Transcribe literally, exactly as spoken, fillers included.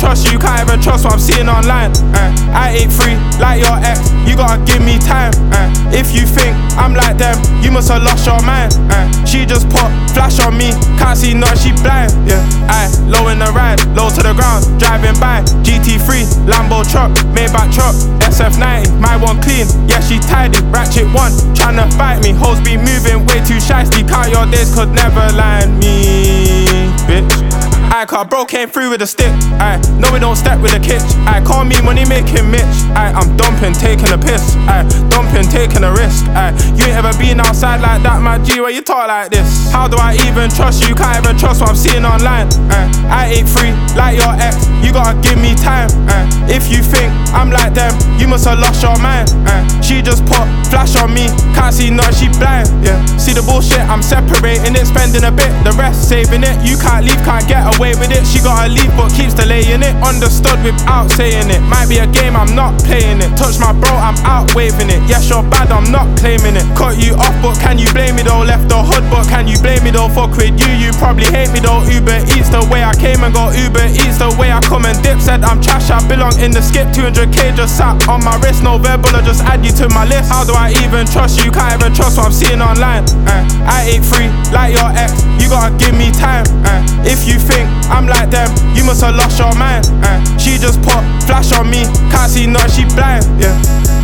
trust you, can't even trust what I'm seeing online. uh, I ain't free like your ex, you gotta give me time. uh, If you think I'm like them, you must have lost your mind. uh, She just put flash on me, can't see nothing, she blind. Yeah, I low in the ride, low to the ground, driving by G T three, Lambo truck, Maybach truck, S F ninety, my one clean, yeah she tidy. Ratchet one, tryna fight me, hoes be moving way too shiesty. Count your days, could never line me, bitch. I car bro came through with a stick. I no we don't step with a kitch. I call me money making Mitch. I I'm dumping, taking a piss. I dumping, taking a risk. I you ain't ever been outside like that, my G. Where you talk like this? How do I even trust you? Can't even trust what I'm seeing online. Uh, I ain't free like your ex. You gotta give me time. Uh, if you think I'm like them, you must have lost your mind. Uh, she just put flash on me, can't see nothing, she blind. Yeah, see the bullshit, I'm separating it, spending a bit, the rest saving it. You can't leave, can't get away with it. She gotta leave but keeps delaying it. Understood without saying it. Might be a game, I'm not playing it. Touch my bro, I'm out waving it. Yes, you're bad, I'm not claiming it. Cut you off, but can you blame me though? Left the hood, but can you blame me though? Fuck with you, you probably hate me though. Uber Eats the way I came and got Uber Eats the way I come and dip. Said I'm trash, I belong in the skip. Two hundred K just sat on my wrist. No verbal, I just add you to my list. How do I even trust you? Can't even trust what I'm seeing online. uh, I ain't free like your ex, you gotta give me time. uh, If you think I'm like them, you must have lost your mind. uh, She just put flash on me, can't see nothing, she blind. Yeah.